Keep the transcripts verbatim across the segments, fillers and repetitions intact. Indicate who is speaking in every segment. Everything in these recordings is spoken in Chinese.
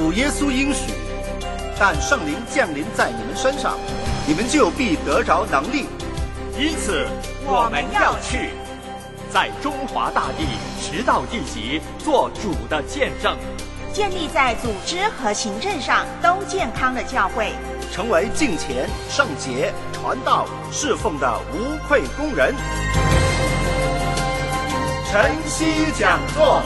Speaker 1: 主耶稣应许，但圣灵降临在你们身上，你们就必得着能力。
Speaker 2: 因此我们要去，在中华大地直到地极做主的见证，
Speaker 3: 建立在组织和行政上都健康的教会，
Speaker 1: 成为敬虔、圣洁、传道、侍奉的无愧工人。晨曦讲座。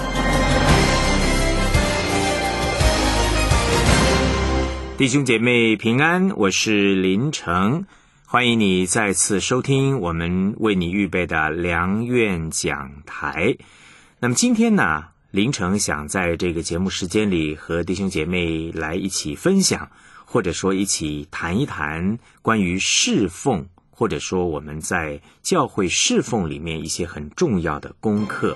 Speaker 4: 弟兄姐妹平安，我是林成，欢迎你再次收听我们为你预备的良苑讲台。那么今天呢，林成想在这个节目时间里和弟兄姐妹来一起分享，或者说一起谈一谈关于侍奉，或者说我们在教会侍奉里面一些很重要的功课。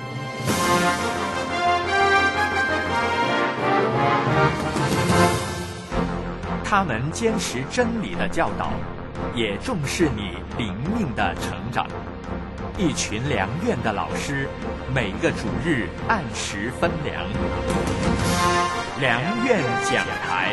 Speaker 2: 他们坚持真理的教导，也重视你灵命的成长。一群良苑的老师，每个主日按时分粮。良苑讲台。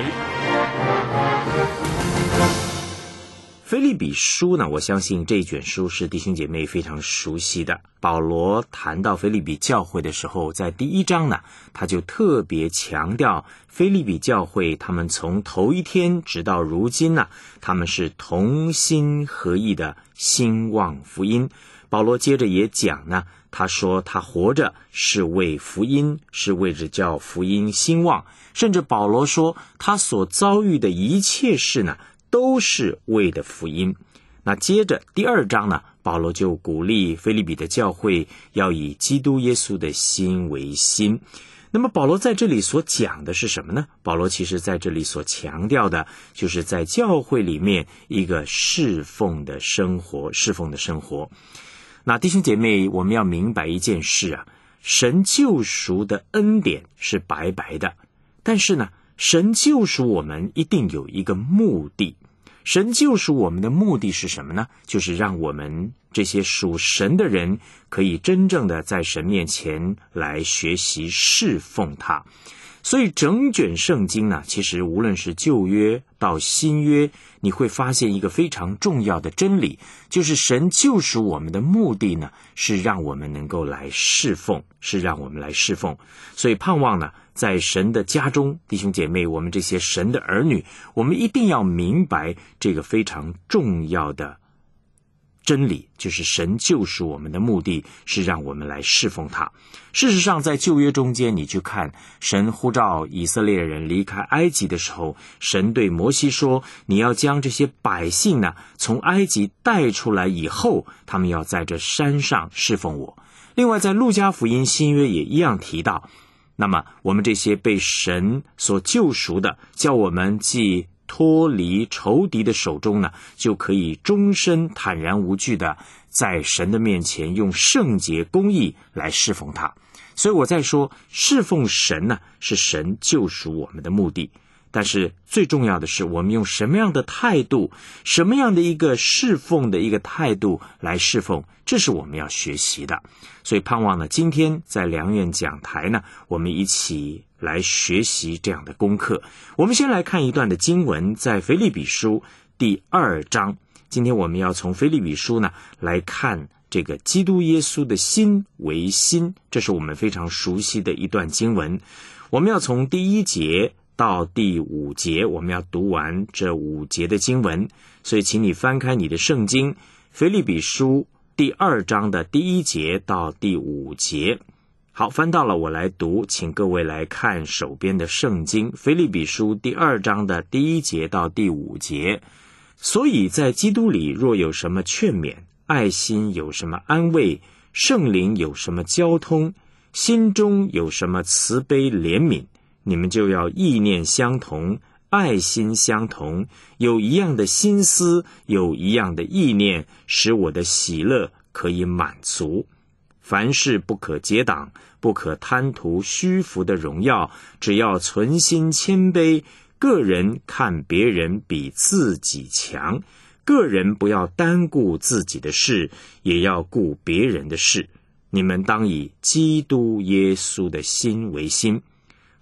Speaker 4: 腓立比书呢，我相信这一卷书是弟兄姐妹非常熟悉的。保罗谈到腓立比教会的时候，在第一章呢，他就特别强调腓立比教会他们从头一天直到如今呢，他们是同心合意的兴旺福音。保罗接着也讲呢，他说他活着是为福音，是为着叫福音兴旺，甚至保罗说他所遭遇的一切事呢，都是为的福音。那接着第二章呢，保罗就鼓励腓立比的教会要以基督耶稣的心为心。那么保罗在这里所讲的是什么呢？保罗其实在这里所强调的就是在教会里面一个侍奉的生活，侍奉的生活。那弟兄姐妹，我们要明白一件事啊，神救赎的恩典是白白的，但是呢，神救赎我们一定有一个目的。神救赎我们的目的是什么呢？就是让我们这些属神的人可以真正的在神面前来学习侍奉他。所以整卷圣经呢，其实无论是旧约到新约，你会发现一个非常重要的真理，就是神救赎我们的目的呢，是让我们能够来侍奉，是让我们来侍奉。所以盼望呢，在神的家中，弟兄姐妹，我们这些神的儿女，我们一定要明白这个非常重要的真理，就是神救赎我们的目的是让我们来侍奉他。事实上，在旧约中间，你去看神呼召以色列人离开埃及的时候，神对摩西说，你要将这些百姓呢从埃及带出来以后，他们要在这山上侍奉我。另外在路加福音新约也一样提到，那么我们这些被神所救赎的，叫我们既脱离仇敌的手中呢，就可以终身坦然无惧的在神的面前用圣洁公义来侍奉他。所以我在说，侍奉神呢，是神救赎我们的目的。但是最重要的是，我们用什么样的态度，什么样的一个侍奉的一个态度来侍奉，这是我们要学习的。所以盼望呢，今天在良苑讲台呢，我们一起来学习这样的功课。我们先来看一段的经文，在腓立比书第二章。今天我们要从腓立比书呢来看这个基督耶稣的心为心，这是我们非常熟悉的一段经文。我们要从第一节到第五节，我们要读完这五节的经文。所以请你翻开你的圣经，腓立比书第二章的第一节到第五节。好，翻到了，我来读，请各位来看手边的圣经，腓立比书第二章的第一节到第五节。所以在基督里若有什么劝勉，爱心有什么安慰，圣灵有什么交通，心中有什么慈悲怜悯，你们就要意念相同，爱心相同，有一样的心思，有一样的意念，使我的喜乐可以满足。凡事不可结党，不可贪图虚浮的荣耀，只要存心谦卑，个人看别人比自己强，个人不要单顾自己的事，也要顾别人的事。你们当以基督耶稣的心为心。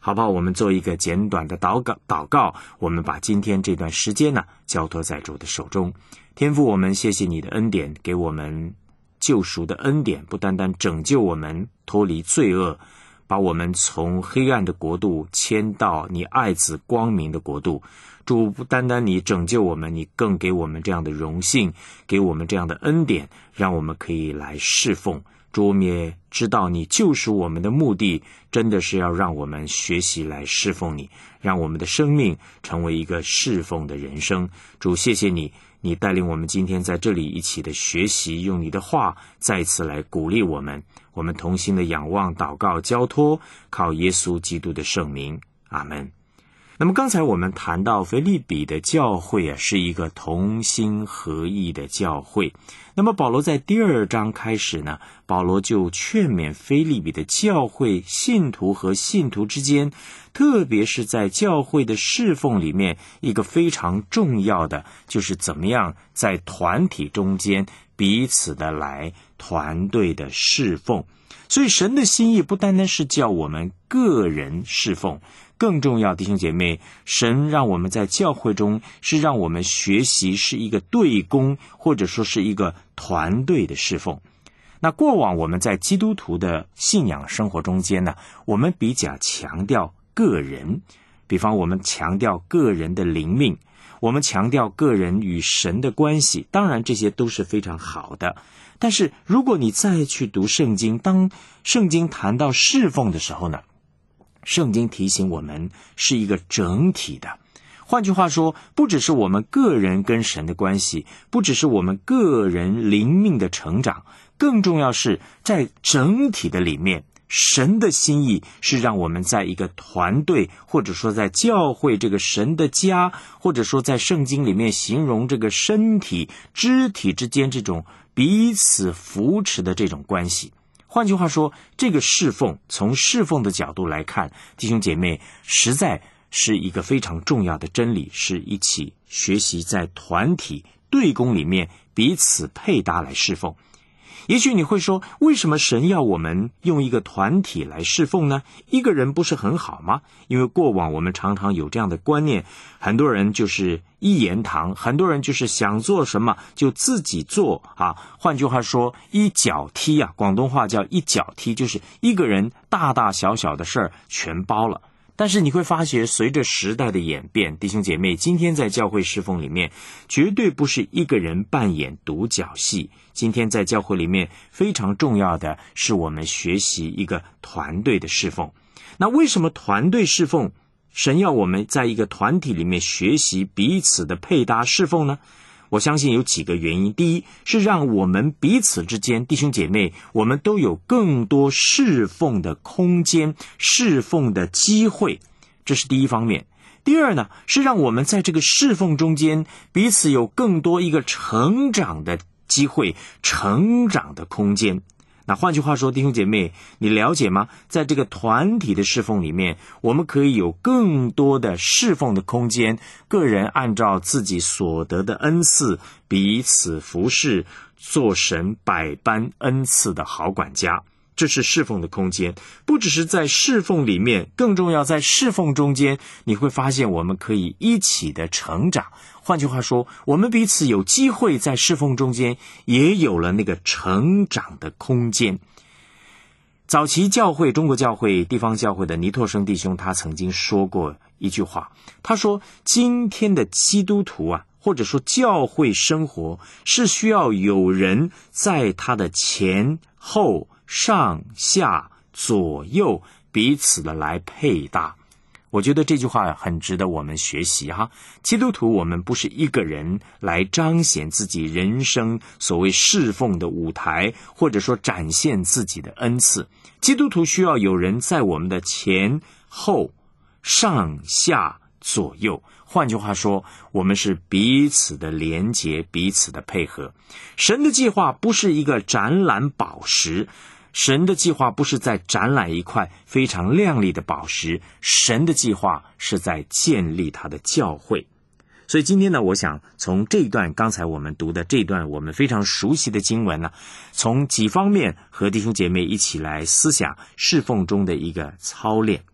Speaker 4: 好不好？我们做一个简短的祷告，祷告，我们把今天这段时间呢交托在主的手中。天父，我们谢谢你的恩典，给我们救赎的恩典，不单单拯救我们脱离罪恶，把我们从黑暗的国度迁到你爱子光明的国度。主，不单单你拯救我们，你更给我们这样的荣幸，给我们这样的恩典，让我们可以来侍奉。主，我们也知道你救赎我们的目的真的是要让我们学习来侍奉你，让我们的生命成为一个侍奉的人生。主，谢谢你，你带领我们今天在这里一起的学习，用你的话再次来鼓励我们。我们同心的仰望、祷告、交托，靠耶稣基督的圣名，阿们。那么刚才我们谈到腓立比的教会啊，是一个同心合意的教会。那么保罗在第二章开始呢，保罗就劝勉腓立比的教会信徒和信徒之间，特别是在教会的侍奉里面，一个非常重要的就是怎么样在团体中间彼此的来团队的侍奉。所以神的心意不单单是叫我们个人侍奉，更重要，弟兄姐妹，神让我们在教会中是让我们学习是一个对公，或者说是一个团队的侍奉。那过往我们在基督徒的信仰生活中间呢，我们比较强调个人，比方我们强调个人的灵命，我们强调个人与神的关系，当然这些都是非常好的。但是如果你再去读圣经，当圣经谈到侍奉的时候呢，圣经提醒我们是一个整体的。换句话说，不只是我们个人跟神的关系，不只是我们个人灵命的成长，更重要是在整体的里面，神的心意是让我们在一个团队，或者说在教会这个神的家，或者说在圣经里面形容这个身体肢体之间这种彼此扶持的这种关系。换句话说，这个侍奉，从侍奉的角度来看，弟兄姐妹，实在是一个非常重要的真理，是一起学习在团体队工里面彼此配搭来侍奉。也许你会说，为什么神要我们用一个团体来侍奉呢？一个人不是很好吗？因为过往我们常常有这样的观念，很多人就是一言堂，很多人就是想做什么就自己做啊。换句话说，一脚踢啊，广东话叫一脚踢，就是一个人大大小小的事儿全包了。但是你会发觉，随着时代的演变，弟兄姐妹，今天在教会侍奉里面，绝对不是一个人扮演独角戏。今天在教会里面，非常重要的是我们学习一个团队的侍奉。那为什么团队侍奉，神要我们在一个团体里面学习彼此的配搭侍奉呢？我相信有几个原因。第一，是让我们彼此之间，弟兄姐妹，我们都有更多侍奉的空间，侍奉的机会，这是第一方面。第二呢，是让我们在这个侍奉中间，彼此有更多一个成长的机会，成长的空间。那换句话说，弟兄姐妹，你了解吗？在这个团体的侍奉里面，我们可以有更多的侍奉的空间，个人按照自己所得的恩赐，彼此服侍，做神百般恩赐的好管家。这是侍奉的空间，不只是在侍奉里面，更重要在侍奉中间，你会发现我们可以一起的成长。换句话说，我们彼此有机会在侍奉中间也有了那个成长的空间。早期教会，中国教会地方教会的尼托生弟兄，他曾经说过一句话，他说，今天的基督徒啊，或者说教会生活，是需要有人在他的前后上下左右彼此的来配搭。我觉得这句话很值得我们学习哈。基督徒，我们不是一个人来彰显自己人生所谓侍奉的舞台，或者说展现自己的恩赐。基督徒需要有人在我们的前后上下左右。换句话说，我们是彼此的连结，彼此的配合。神的计划不是一个展览宝石，神的计划不是在展览一块非常亮丽的宝石，神的计划是在建立他的教会。所以今天呢，我想从这一段刚才我们读的这段我们非常熟悉的经文呢，从几方面和弟兄姐妹一起来思想侍奉中的一个操练。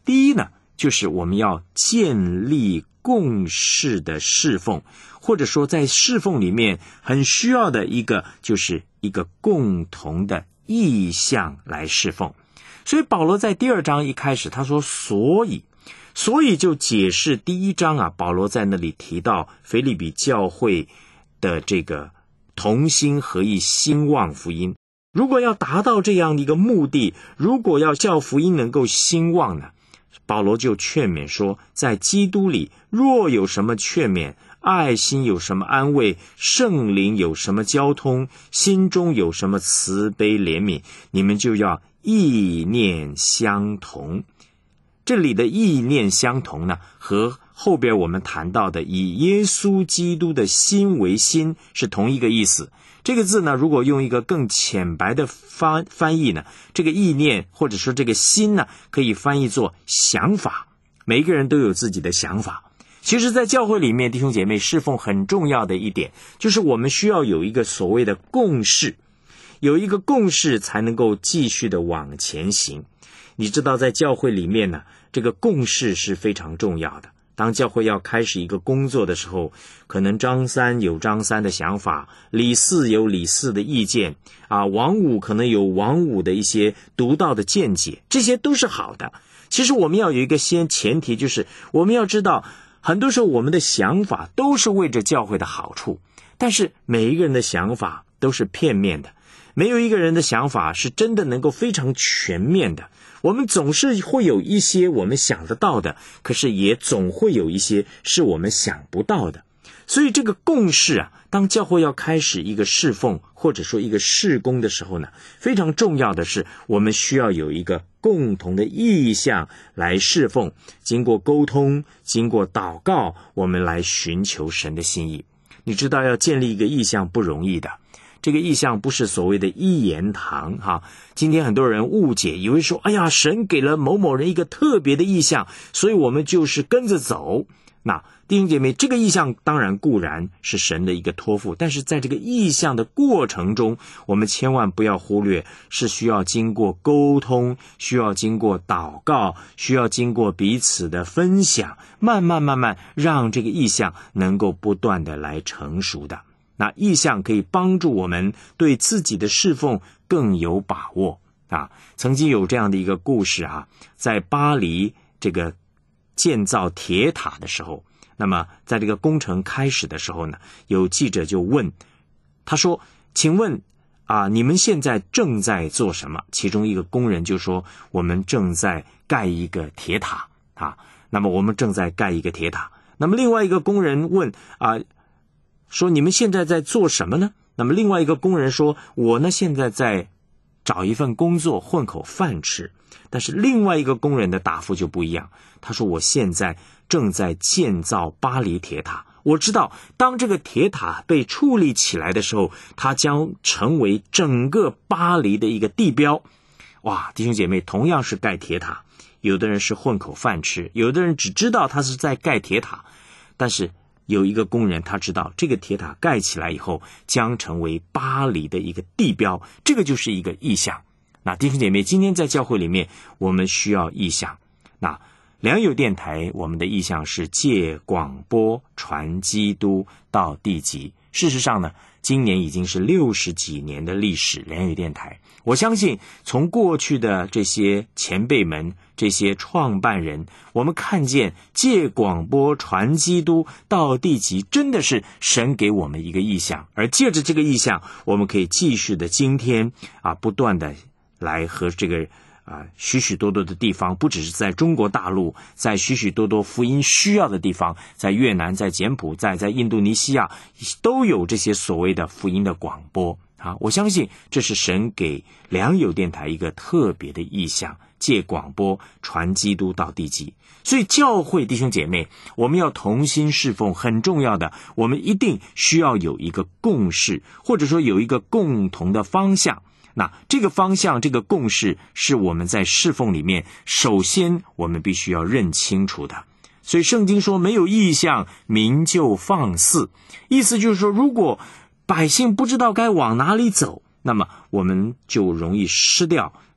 Speaker 4: 第一呢，就是我们要建立共事的侍奉，或者说在侍奉里面很需要的一个，就是一个共同的意向来侍奉。所以保罗在第二章一开始他说所以所以就解释第一章啊，保罗在那里提到腓立比教会的这个同心合意兴旺福音。如果要达到这样的一个目的，如果要叫福音能够兴旺呢，保罗就劝勉说，在基督里若有什么劝勉，爱心有什么安慰，圣灵有什么交通，心中有什么慈悲怜悯，你们就要意念相同。这里的意念相同呢，和后边我们谈到的以耶稣基督的心为心是同一个意思。这个字呢，如果用一个更浅白的翻翻译呢，这个意念或者说这个心呢，可以翻译作想法。每一个人都有自己的想法。其实在教会里面，弟兄姐妹，侍奉很重要的一点就是我们需要有一个所谓的共识，有一个共识才能够继续的往前行。你知道在教会里面呢，这个共识是非常重要的。当教会要开始一个工作的时候，可能张三有张三的想法，李四有李四的意见啊，王五可能有王五的一些独到的见解，这些都是好的。其实我们要有一个先前提，就是我们要知道很多时候我们的想法都是为着教会的好处，但是每一个人的想法都是片面的，没有一个人的想法是真的能够非常全面的。我们总是会有一些我们想得到的，可是也总会有一些是我们想不到的。所以这个共识啊，当教会要开始一个侍奉或者说一个事工的时候呢，非常重要的是我们需要有一个共同的意向来侍奉，经过沟通，经过祷告，我们来寻求神的心意。你知道要建立一个意向不容易的，这个意向不是所谓的一言堂哈。今天很多人误解，以为说哎呀，神给了某某人一个特别的意向，所以我们就是跟着走。那弟兄姐妹，这个意向当然固然是神的一个托付，但是在这个意向的过程中，我们千万不要忽略，是需要经过沟通，需要经过祷告，需要经过彼此的分享，慢慢慢慢让这个意向能够不断的来成熟的。那意向可以帮助我们对自己的侍奉更有把握啊。曾经有这样的一个故事啊，在巴黎这个建造铁塔的时候，那么在这个工程开始的时候呢，有记者就问他说，请问啊，你们现在正在做什么？其中一个工人就说，我们正在盖一个铁塔啊。那么我们正在盖一个铁塔。那么另外一个工人问啊，说你们现在在做什么呢？那么另外一个工人说，我呢现在在找一份工作混口饭吃。但是另外一个工人的答复就不一样，他说我现在正在建造巴黎铁塔，我知道当这个铁塔被矗立起来的时候，它将成为整个巴黎的一个地标。哇，弟兄姐妹，同样是盖铁塔，有的人是混口饭吃，有的人只知道他是在盖铁塔，但是有一个工人他知道这个铁塔盖起来以后将成为巴黎的一个地标，这个就是一个意象。那弟兄姐妹，今天在教会里面我们需要意向。那良友电台我们的意向是借广播传基督到地极。事实上呢，今年已经是六十几年的历史，良友电台，我相信从过去的这些前辈们，这些创办人，我们看见借广播传基督到地极真的是神给我们一个意向，而借着这个意向，我们可以继续的今天啊，不断的来和这个啊许许多多的地方，不只是在中国大陆，在许许多多福音需要的地方，在越南，在柬埔寨，在印度尼西亚，都有这些所谓的福音的广播啊。我相信这是神给良友电台一个特别的意向，借广播传基督到地极。所以教会弟兄姐妹，我们要同心侍奉，很重要的，我们一定需要有一个共识，或者说有一个共同的方向。那这个方向，这个共识是我们在侍奉里面首先我们必须要认清楚的。所以圣经说，没有意向，民就放肆。意思就是说，如果百姓不知道该往哪里走，那么我们就容易失掉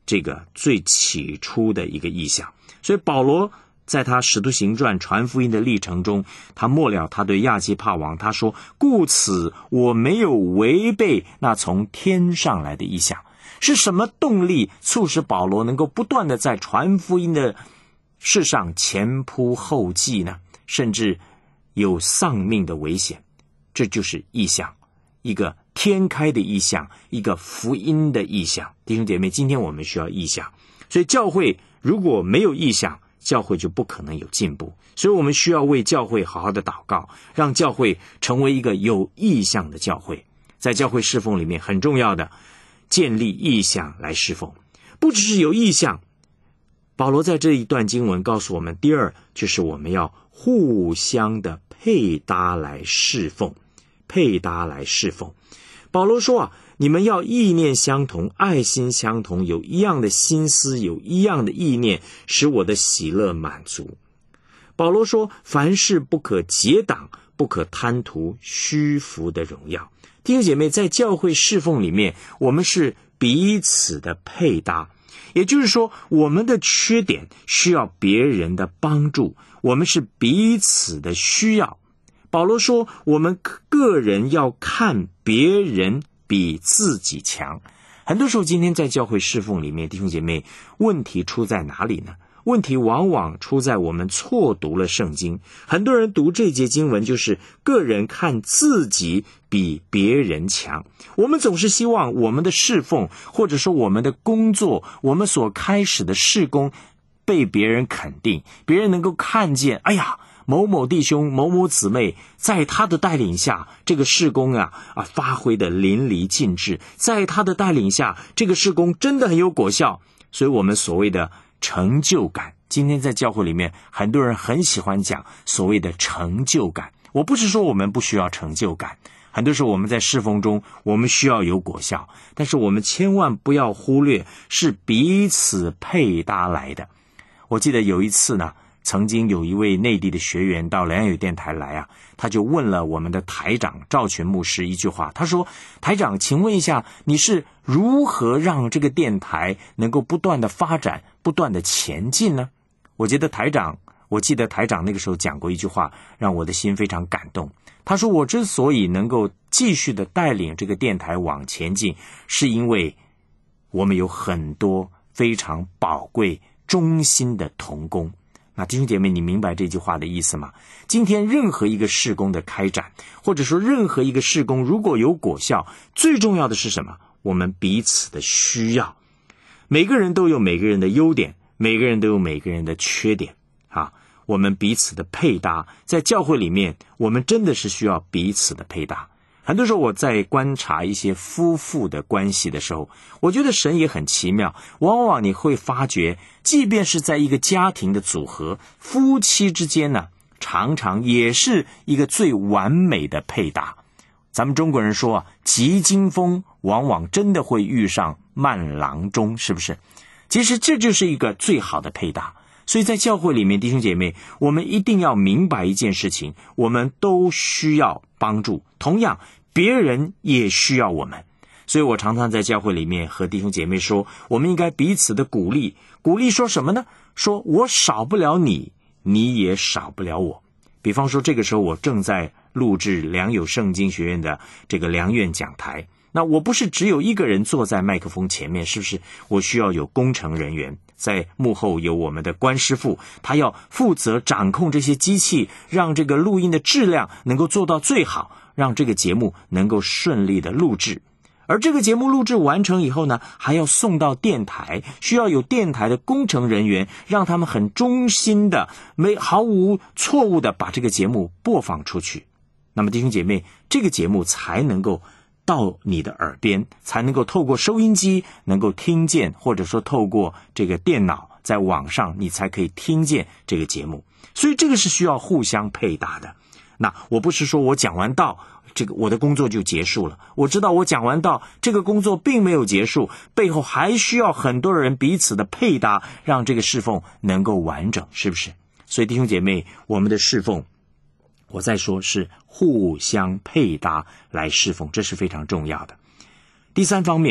Speaker 4: 这个最起初的一个意象。所以保罗在他使徒行传传福音的历程中，他末了他对亚基帕王他说，故此我没有违背那从天上来的意象。是什么动力促使保罗能够不断的在传福音的事上前仆后继呢？甚至有丧命的危险。这就是意象，一个天开的意象，一个福音的意象。弟兄姐妹，今天我们需要意象，所以教会如果没有意象，教会就不可能有进步。所以我们需要为教会好好的祷告，让教会成为一个有意象的教会。在教会侍奉里面很重要的，建立意象来侍奉。不只是有意象，保罗在这一段经文告诉我们，第二就是我们要互相的配搭来侍奉，配搭来侍奉。保罗说啊，你们要意念相同，爱心相同，有一样的心思，有一样的意念，使我的喜乐满足。保罗说，凡事不可结党，不可贪图虚浮的荣耀。弟兄姐妹，在教会侍奉里面，我们是彼此的配搭，也就是说，我们的缺点需要别人的帮助，我们是彼此的需要。保罗说，我们个人要看别人比自己强。很多时候今天在教会侍奉里面，弟兄姐妹，问题出在哪里呢？问题往往出在我们错读了圣经。很多人读这节经文就是个人看自己比别人强。我们总是希望我们的侍奉，或者说我们的工作，我们所开始的事工被别人肯定，别人能够看见，哎呀，某某弟兄某某姊妹在他的带领下，这个事工啊啊发挥的淋漓尽致，在他的带领下，这个事工真的很有果效。所以我们所谓的成就感，今天在教会里面很多人很喜欢讲所谓的成就感。我不是说我们不需要成就感，很多时候我们在侍奉中我们需要有果效，但是我们千万不要忽略是彼此配搭来的。我记得有一次呢，曾经有一位内地的学员到良友电台来啊，他就问了我们的台长赵全牧师一句话，他说，台长，请问一下，你是如何让这个电台能够不断的发展，不断的前进呢？我觉得台长，我记得台长那个时候讲过一句话，让我的心非常感动。他说，我之所以能够继续的带领这个电台往前进，是因为我们有很多非常宝贵忠心的同工。那弟兄姐妹，你明白这句话的意思吗？今天任何一个事工的开展，或者说任何一个事工如果有果效，最重要的是什么？我们彼此的需要。每个人都有每个人的优点，每个人都有每个人的缺点啊。我们彼此的配搭，在教会里面，我们真的是需要彼此的配搭。很多时候我在观察一些夫妇的关系的时候，我觉得神也很奇妙。往往你会发觉，即便是在一个家庭的组合，夫妻之间呢，常常也是一个最完美的配搭。咱们中国人说啊，急惊风往往真的会遇上慢郎中，是不是？其实这就是一个最好的配搭。所以在教会里面，弟兄姐妹，我们一定要明白一件事情，我们都需要帮助，同样别人也需要我们。所以我常常在教会里面和弟兄姐妹说，我们应该彼此的鼓励。鼓励说什么呢？说我少不了你，你也少不了我。比方说这个时候我正在录制良友圣经学院的这个良院讲台，那我不是只有一个人坐在麦克风前面，是不是？我需要有工程人员，在幕后有我们的关师傅，他要负责掌控这些机器，让这个录音的质量能够做到最好，让这个节目能够顺利的录制。而这个节目录制完成以后呢，还要送到电台，需要有电台的工程人员，让他们很忠心的，没毫无错误的把这个节目播放出去。那么弟兄姐妹，这个节目才能够到你的耳边，才能够透过收音机能够听见，或者说透过这个电脑在网上你才可以听见这个节目。所以这个是需要互相配搭的。那我不是说我讲完道，这个我的工作就结束了。我知道我讲完道，这个工作并没有结束，背后还需要很多人彼此的配搭，让这个侍奉能够完整，是不是？所以弟兄姐妹，我们的侍奉，我再说是互相配搭来侍奉，这是非常重要的。第三方面，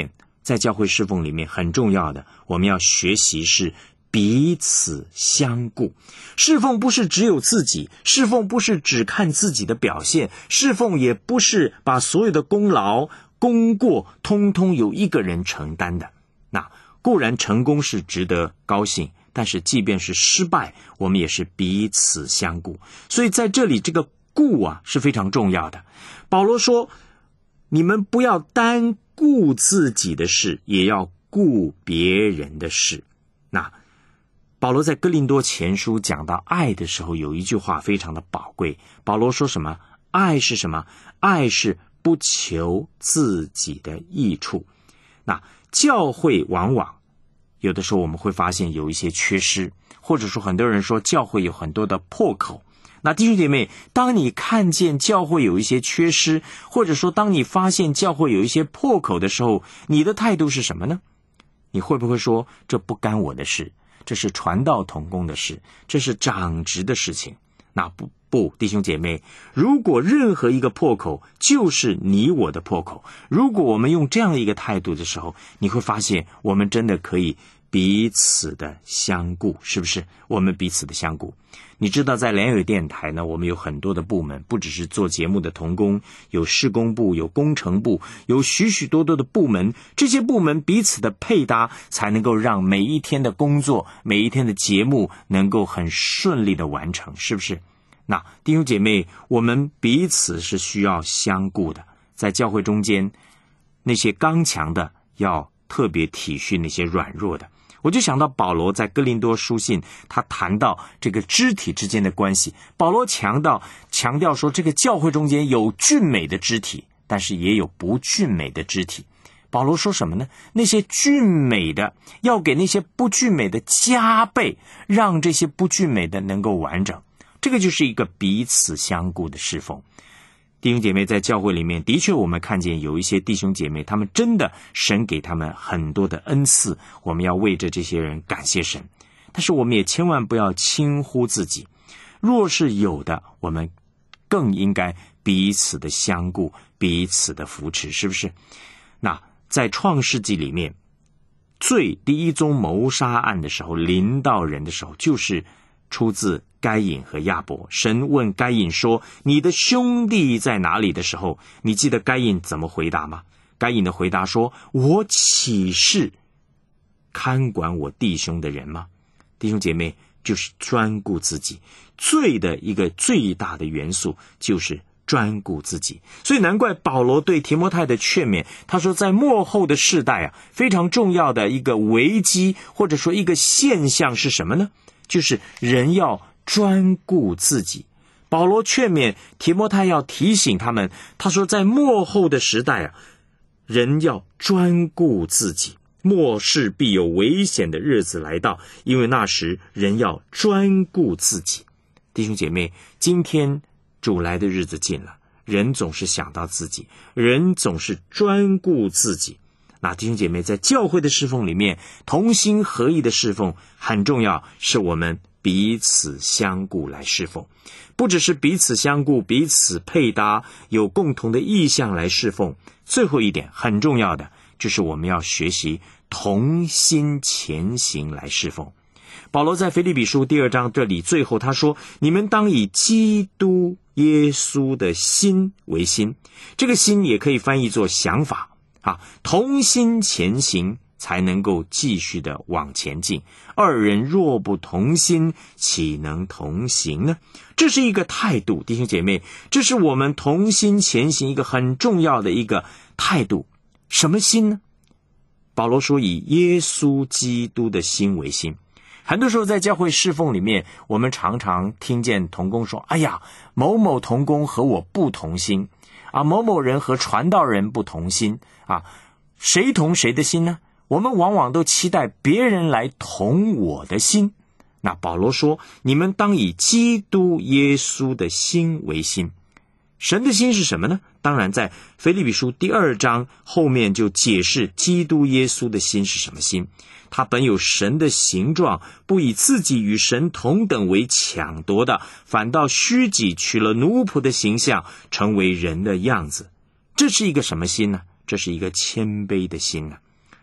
Speaker 4: 在教会侍奉里面很重要的，我们要学习是彼此相顾。侍奉不是只有自己，侍奉不是只看自己的表现，侍奉也不是把所有的功劳功过通通由一个人承担的。那固然成功是值得高兴，但是即便是失败，我们也是彼此相顾。所以在这里这个顾啊是非常重要的。保罗说，你们不要单顾自己的事，也要顾别人的事。那保罗在哥林多前书讲到爱的时候，有一句话非常的宝贵。保罗说什么？爱是什么？爱是不求自己的益处。那教会往往有的时候我们会发现有一些缺失，或者说很多人说教会有很多的破口。那弟兄姐妹，当你看见教会有一些缺失，或者说当你发现教会有一些破口的时候，你的态度是什么呢？你会不会说，这不干我的事，这是传道同工的事，这是长职的事情？那不不，弟兄姐妹，如果任何一个破口就是你我的破口，如果我们用这样的一个态度的时候，你会发现我们真的可以彼此的相顾，是不是？我们彼此的相顾。你知道在联友电台呢，我们有很多的部门，不只是做节目的同工，有施工部，有工程部，有许许多多的部门，这些部门彼此的配搭，才能够让每一天的工作，每一天的节目能够很顺利的完成，是不是？那弟兄姐妹，我们彼此是需要相顾的。在教会中间，那些刚强的要特别体恤那些软弱的。我就想到保罗在哥林多书信，他谈到这个肢体之间的关系。保罗强调强调说，这个教会中间有俊美的肢体，但是也有不俊美的肢体。保罗说什么呢？那些俊美的要给那些不俊美的加倍，让这些不俊美的能够完整。这个就是一个彼此相顾的侍奉。弟兄姐妹，在教会里面，的确我们看见有一些弟兄姐妹，他们真的神给他们很多的恩赐，我们要为着这些人感谢神。但是我们也千万不要轻忽自己，若是有的，我们更应该彼此的相顾，彼此的扶持，是不是？那在创世纪里面，罪第一宗谋杀案的时候，临到人的时候，就是出自该隐和亚伯。神问该隐说，你的兄弟在哪里的时候，你记得该隐怎么回答吗？该隐的回答说，我岂是看管我弟兄的人吗？弟兄姐妹，就是专顾自己。罪的一个最大的元素就是专顾自己。所以难怪保罗对提摩太的劝勉，他说在末后的世代啊，非常重要的一个危机，或者说一个现象是什么呢？就是人要专顾自己。保罗劝勉提摩太要提醒他们，他说在末后的时代啊，人要专顾自己，末世必有危险的日子来到，因为那时人要专顾自己。弟兄姐妹，今天主来的日子近了，人总是想到自己，人总是专顾自己。那弟兄姐妹，在教会的侍奉里面，同心合意的侍奉很重要，是我们彼此相顾来侍奉。不只是彼此相顾，彼此配搭，有共同的意向来侍奉。最后一点很重要的，就是我们要学习同心前行来侍奉。保罗在腓立比书第二章这里最后他说，你们当以基督耶稣的心为心。这个心也可以翻译作想法啊，同心前行才能够继续的往前进。二人若不同心，岂能同行呢？这是一个态度，弟兄姐妹，这是我们同心前行一个很重要的一个态度。什么心呢？保罗说以耶稣基督的心为心。很多时候在教会侍奉里面，我们常常听见同工说，哎呀，某某同工和我不同心啊，某某人和传道人不同心啊，谁同谁的心呢？我们往往都期待别人来同我的心。那保罗说，你们当以基督耶稣的心为心。神的心是什么呢？当然在腓立比书第二章后面就解释基督耶稣的心是什么心。他本有神的形状，不以自己与神同等为抢夺的，反倒虚己，取了奴仆的形象，成为人的样子。这是一个什么心呢？这是一个谦卑的心呢。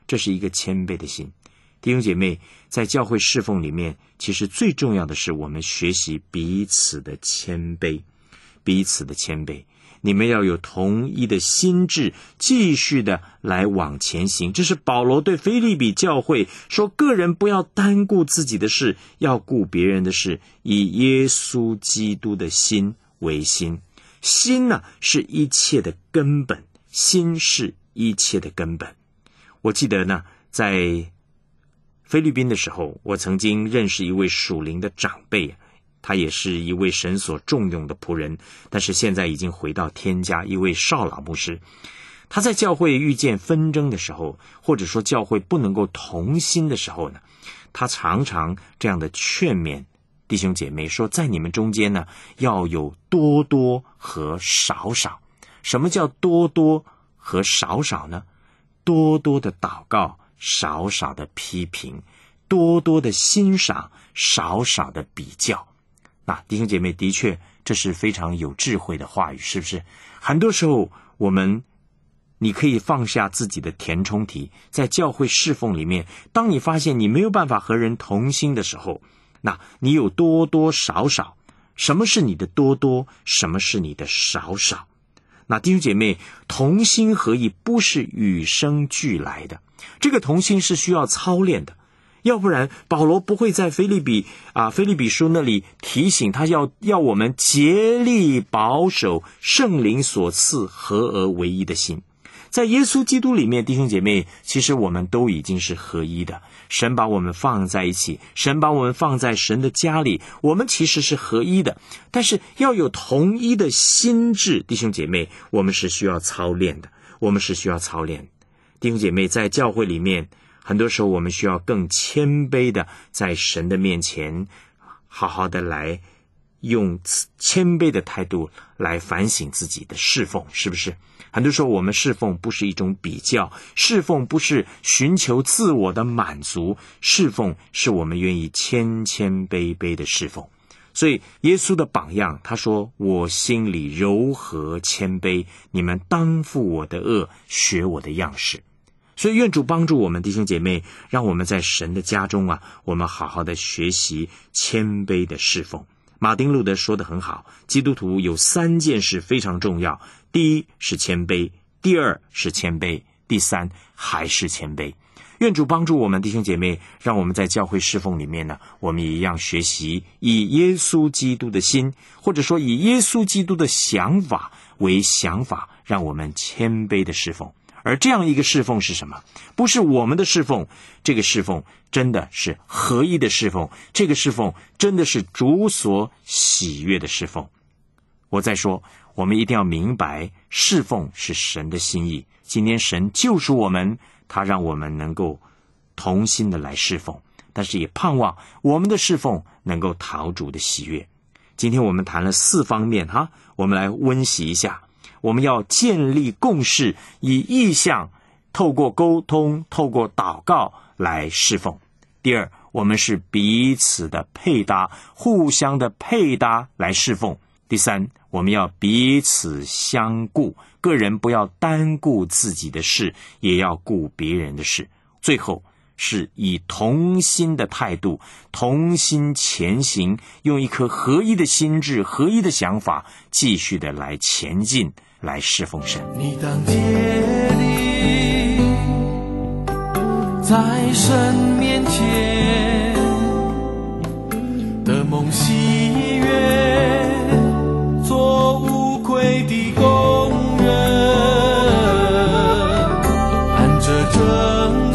Speaker 4: 这是一个谦卑的心。弟兄姐妹，在教会侍奉里面，其实最重要的是我们学习彼此的谦卑，彼此的谦卑。你们要有同一的心志，继续的来往前行。这是保罗对腓立比教会说，个人不要单顾自己的事，要顾别人的事，以耶稣基督的心为心。心呢，是一切的根本，心是一切的根本。我记得呢，在菲律宾的时候，我曾经认识一位属灵的长辈，他也是一位神所重用的仆人，但是现在已经回到天家，一位少老牧师。他在教会遇见纷争的时候，或者说教会不能够同心的时候呢，他常常这样的劝勉弟兄姐妹说，在你们中间呢，要有多多和少少。什么叫多多和少少呢？多多的祷告，少少的批评，多多的欣赏，少少的比较。那弟兄姐妹，的确这是非常有智慧的话语，是不是？很多时候我们你可以放下自己的填充题，在教会侍奉里面，当你发现你没有办法和人同心的时候，那你有多多少少。什么是你的多多？什么是你的少少？那弟兄姐妹，同心合意不是与生俱来的，这个同心是需要操练的。要不然保罗不会在腓立比啊腓立比书那里提醒他要要我们竭力保守圣灵所赐合而为一的心。在耶稣基督里面，弟兄姐妹，其实我们都已经是合一的。神把我们放在一起，神把我们放在神的家里，我们其实是合一的。但是要有同一的心志，弟兄姐妹，我们是需要操练的，我们是需要操练。弟兄姐妹，在教会里面，很多时候我们需要更谦卑的在神的面前好好的来用谦卑的态度来反省自己的侍奉，是不是？很多时候我们侍奉不是一种比较，侍奉不是寻求自我的满足，侍奉是我们愿意谦谦卑卑的侍奉。所以耶稣的榜样，他说，我心里柔和谦卑，你们当负我的恶，学我的样式。所以愿主帮助我们弟兄姐妹，让我们在神的家中啊，我们好好的学习谦卑的侍奉。马丁路德说得很好，基督徒有三件事非常重要，第一是谦卑，第二是谦卑，第三还是谦卑。愿主帮助我们弟兄姐妹，让我们在教会侍奉里面呢，我们也一样学习以耶稣基督的心，或者说以耶稣基督的想法为想法，让我们谦卑的侍奉。而这样一个侍奉是什么？不是我们的侍奉，这个侍奉真的是合一的侍奉，这个侍奉真的是主所喜悦的侍奉。我再说，我们一定要明白，侍奉是神的心意。今天神救赎我们，他让我们能够同心的来侍奉，但是也盼望我们的侍奉能够讨主的喜悦。今天我们谈了四方面哈，我们来温习一下。我们要建立共识，以意向透过沟通，透过祷告来侍奉。第二，我们是彼此的配搭，互相的配搭来侍奉。第三，我们要彼此相顾，个人不要单顾自己的事，也要顾别人的事。最后是以同心的态度，同心前行，用一颗合一的心智，合一的想法，继续的来前进，来侍奉神。
Speaker 5: 你当竭力在神面前的梦喜悦，做无愧的工人，按着正